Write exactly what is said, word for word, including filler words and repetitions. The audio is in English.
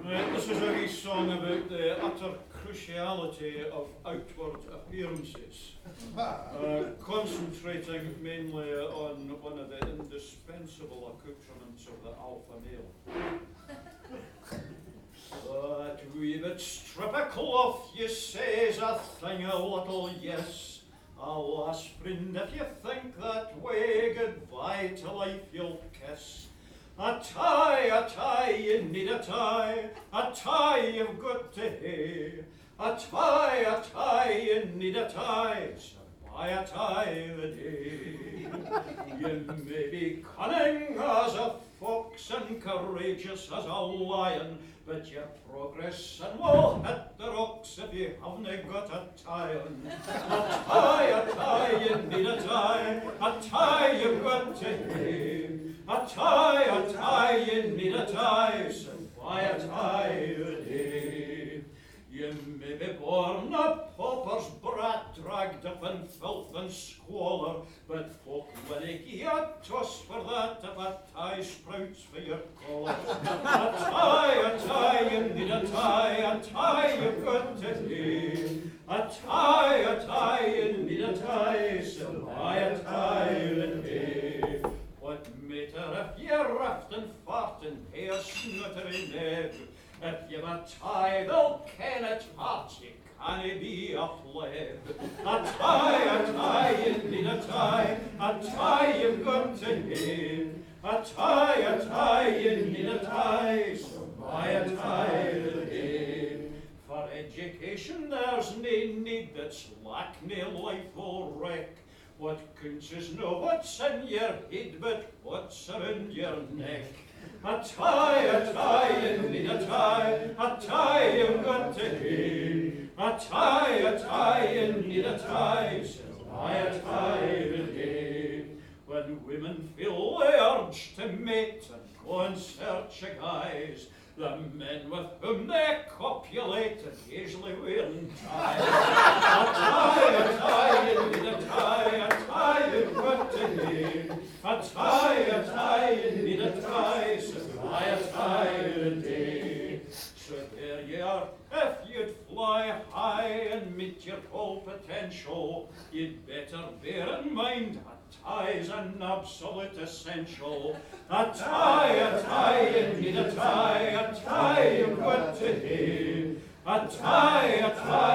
Right, this is a wee song about the utter cruciality of outward appearances, uh, concentrating mainly on one of the indispensable accoutrements of the alpha male. That wee bit strip of cloth, you say's a thing a little yes. Alas, friend, if you think that way, goodbye to life you'll kiss. A tie, a tie, you need a tie, a tie you've got to hae. A tie, a tie, you need a tie, so buy a tie the day. You may be cunning as a fox and courageous as a lion, but your progress and will hit the rocks if you haven't got a tie on. A tie, a tie, you need a tie, a tie you've got to hae. A tie, a tie, you need a tie, so buy a tie a day. You may be born a pauper's brat, dragged up in filth and squalor, but folk will give you a toss for that if a tie sprouts for your collar. A tie, a tie, you need a tie, a tie you've got to hae. A tie, a tie, you need a tie, so buy a tie a day. What matter if you're raft and fart and hae a snuttery neb? If you've a tie, they'll ken it hard, you canna be a pleb. A tie, a tie, you need a tie, a tie you've got to hae. A tie, a tie, you need a tie, so buy a tie a day. For education there's nae need that's lack nae life will wreck. What counts is no what's in your head, but what's around your neck. A tie, a tie, you need a tie, a tie you've got to hae. A tie, a tie, you need a tie, so buy a tie a day. When women feel the urge to mate and go in search of guys, the men with whom they copulate occasionally wearing ties. A tie, a tie, you need a tie, a tie you've got to hae. A tie, a tie, you need a tie, so buy a tie a day. So there you are, if you'd fly high and meet your full potential, you'd better bear in mind a tie's an absolute essential. A tie, a tie, you need a tie, a tie you've got to hae. A tie, a tie,